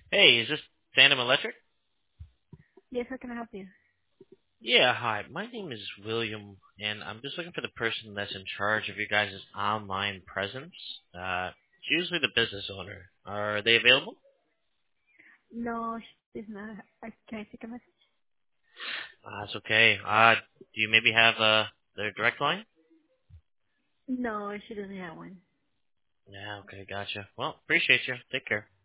Hey, is this Tandem Electric? Yes, how can I help you? Yeah, hi. My name is William, and I'm just looking for the person that's in charge of your guys' online presence. It's usually the business owner. Are they available? No, she's not. Can I take a message? That's okay. Do you maybe have their direct line? No, she doesn't have one. Yeah, okay, gotcha. Well, appreciate you. Take care.